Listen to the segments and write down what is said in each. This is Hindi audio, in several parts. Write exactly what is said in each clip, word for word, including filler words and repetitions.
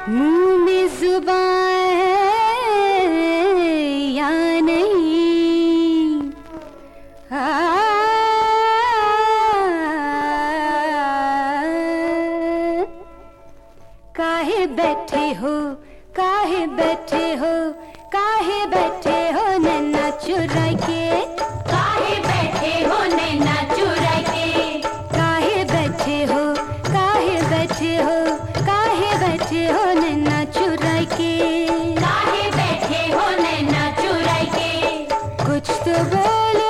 मुंह में जुबान है या नहीं, काहे बैठे हो, काहे बैठे हो, काहे बैठे हो नैना चुरा के, काहे बैठे हो नैना चुरा के, काहे बैठे हो, काहे बैठे हो, काहे बैठे हो नैना चुरा के, काहे बैठे हो नैना चुरा के। कुछ तो बोलो,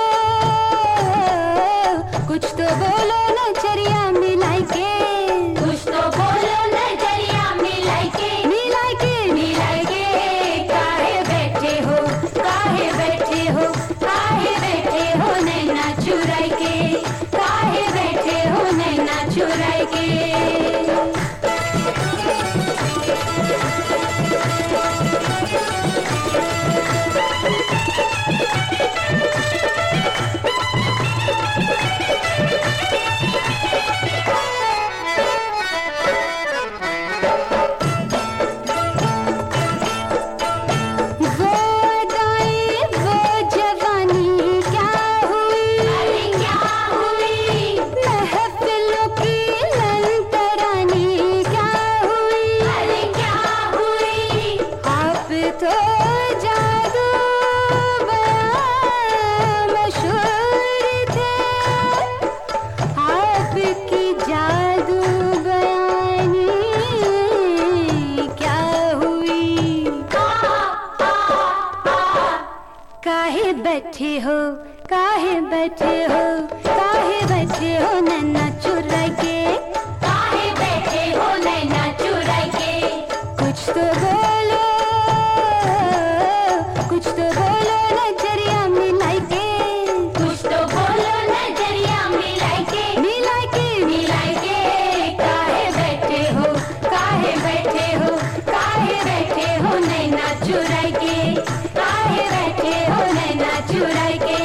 कुछ तो बोलो नजरिया मिलाई के, कुछ तो बोलो नजरिया मिलाई के, मिलाई के, मिलाई के। काहे बैठे हो, काहे बैठे हो, काहे बैठे हो नैना चुरा के, काहे बैठे हो नैना चुरा के। बैठे हो, काहे बैठे हो, काहे बैठे हो नैना चुरा के, काहे बैठे हो नैना चुरा के। कुछ तो बोलो, कुछ तो बोलो नजरिया मिलाई के, कुछ तो बोलो नजरिया मिलाई के, मिलाई के, मिलाई के। काहे बैठे हो, काहे बैठे हो, काहे बैठे हो नैना चुरा के, काहे बैठे हो नैना चुरा के।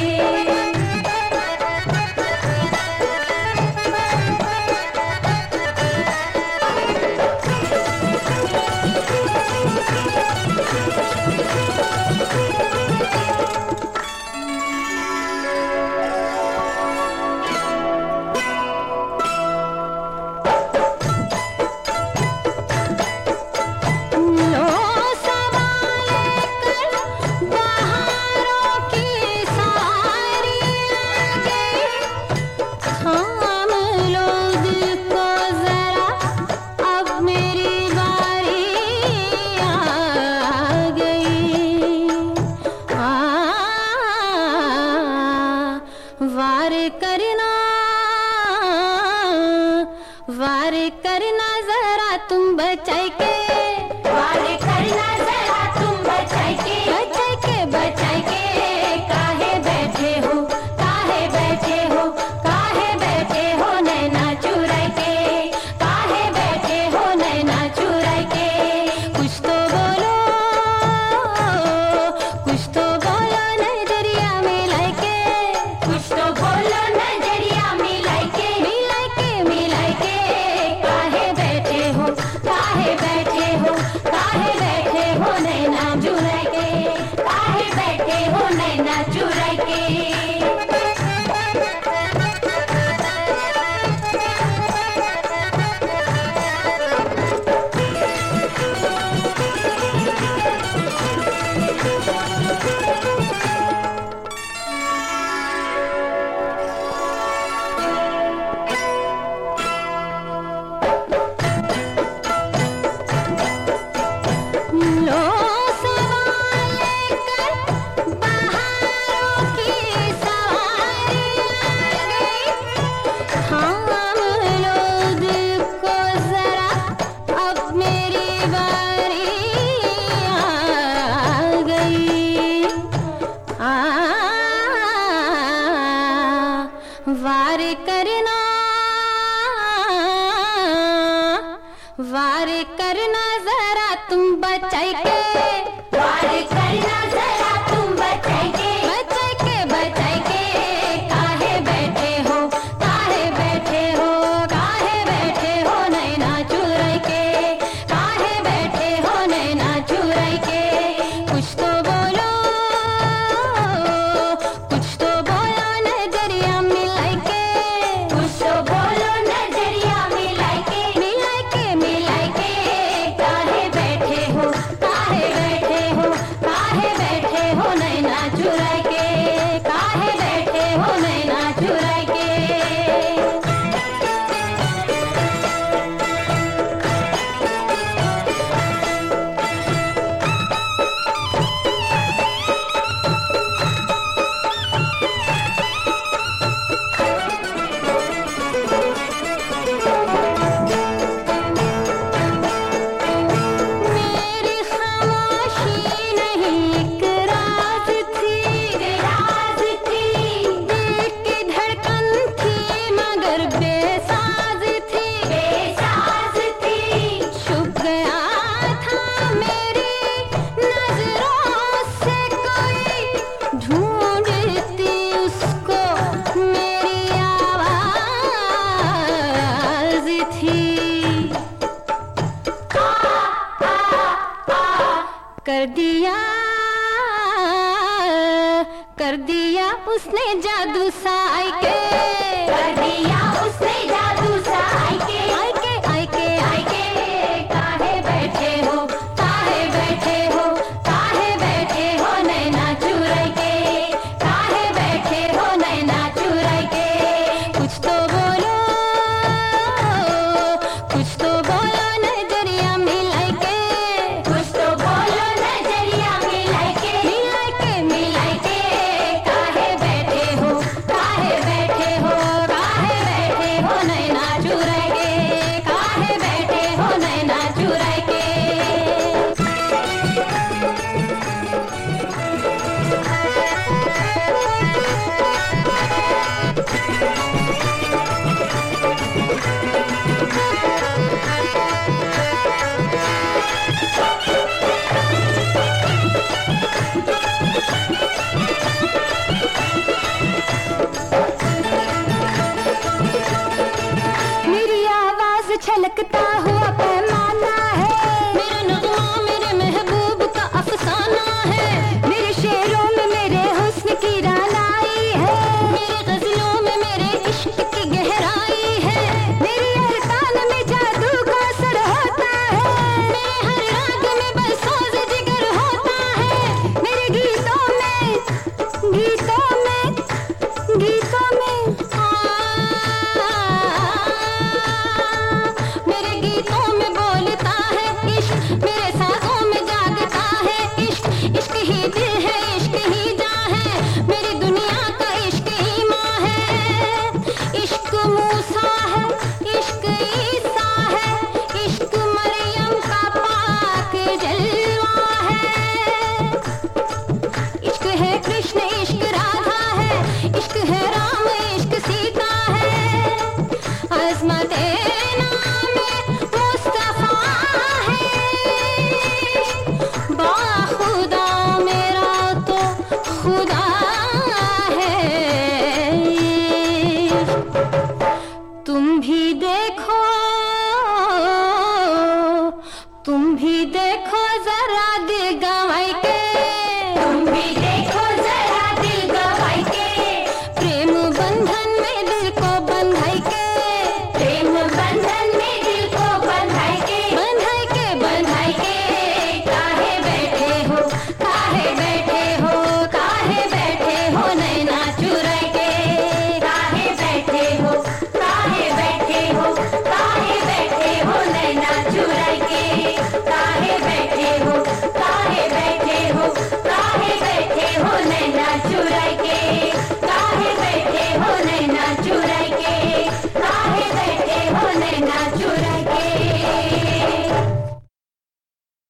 वार करना, वार करना जरा तुम बचाई के, वार करना जरा तुम बचाई के, बचाई के, बचाई के। काहे बैठे हो, काहे बैठे हो, काहे बैठे हो नैना चुरा के, काहे बैठे हो नैना चुरा के। कुछ तो बोलो, कुछ तो बोलो नजरिया मिलाई के, कुछ तो बोलो नजरिया मिलाई के, मिलाई के, मिलाई के। काहे बैठे हो, काहे बैठे हो, काहे बैठे हो नैना चुरा के, काहे बैठे हो नैना चुरा के। लो सवाल कर बहारों की सवारी आ गई, थाम लो दिल को जरा अब मेरी बारी आ गई। आ वार करना, वार करना जरा तुम बचाई के, वार करना जरा तुम बचाई के, बचाई के, बचाई के। काहे बैठे हो, काहे बैठे हो, काहे बैठे हो नैना चुरा के, काहे कर दिया कर दिया उसने जादू साई के, कर दिया उसने जादू सा आई के, आई के आई के आई के। काहे बैठे हो, काहे बैठे हो, काहे बैठे हो नैना चुराई के, काहे बैठे हो नैना चुराई के। कुछ तो बोलो कुछ तो बोलो नजरिया मिलाई के, कुछ तो बोलो नजरिया मिलाई के, मिलाई के मिलाई के। काहे बैठे हो, काहे बैठे हो, काहे बैठे हो नैना चुराई के, काहे बैठे हो नैना चुराई के। मेरी आवाज छलकता हुआ